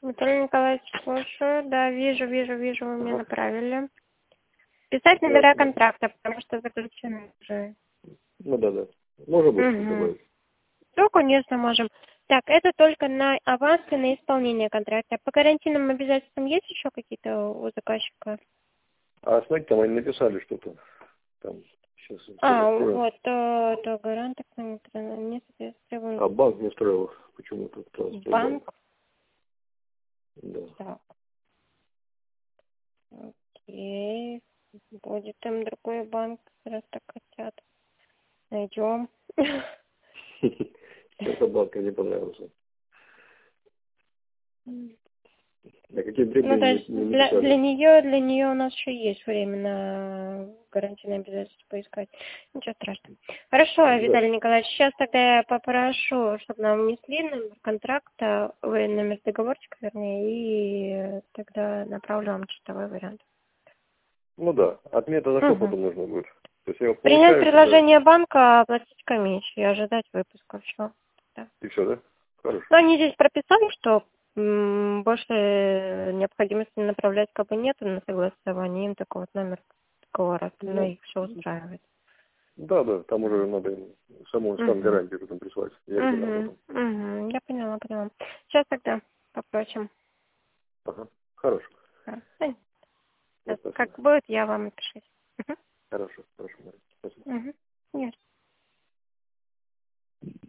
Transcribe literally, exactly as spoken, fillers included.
Виталий Николаевич, слушаю. Да, вижу, вижу, вижу, вы мне направили. Писать номера контракта, потому что заключены уже. Ну да, да. Можно будет Угу. добавить? Ну, конечно, можем. Так, это только на аванс и на исполнение контракта. По гарантийным обязательствам есть еще какие-то у заказчика? А смотрите, там они написали что-то. Там сейчас. А, вот, то, то гарант не соответствует. А банк не устроил почему-то. Банк? Да. Так. Окей. Будет им другой банк, раз так хотят. Найдем. Эта банка не понравился. А какие Ну, требования то есть не, не для, написали? для нее, для нее у нас еще есть время на гарантийное обязательство поискать. Ничего страшного. Хорошо, Да. Виталий Николаевич, сейчас тогда я попрошу, чтобы нам внесли номер контракта, вы номер договорчика, вернее, и тогда направлю вам чистовой вариант. Ну да. Отмета за что Угу. потом нужно будет? То есть я Принять получаю, предложение банка, оплатить комиссию и ожидать выпуска. Все. Да. и все, да? Хорошо. Но они здесь прописали, что м, больше необходимости направлять как бы нет на согласование, им только вот номер договора, но Ну, их все устраивает. да, да, там уже надо саму став Угу. гарантию потом прислать. Я это Угу. потом. Угу. Я поняла, поняла. Сейчас тогда попросим. Ага. Хорошо. Да. Да, спасибо. Как будет, я вам напишу. Угу. Хорошо, хорошо, Мария. Спасибо. Угу. Нет.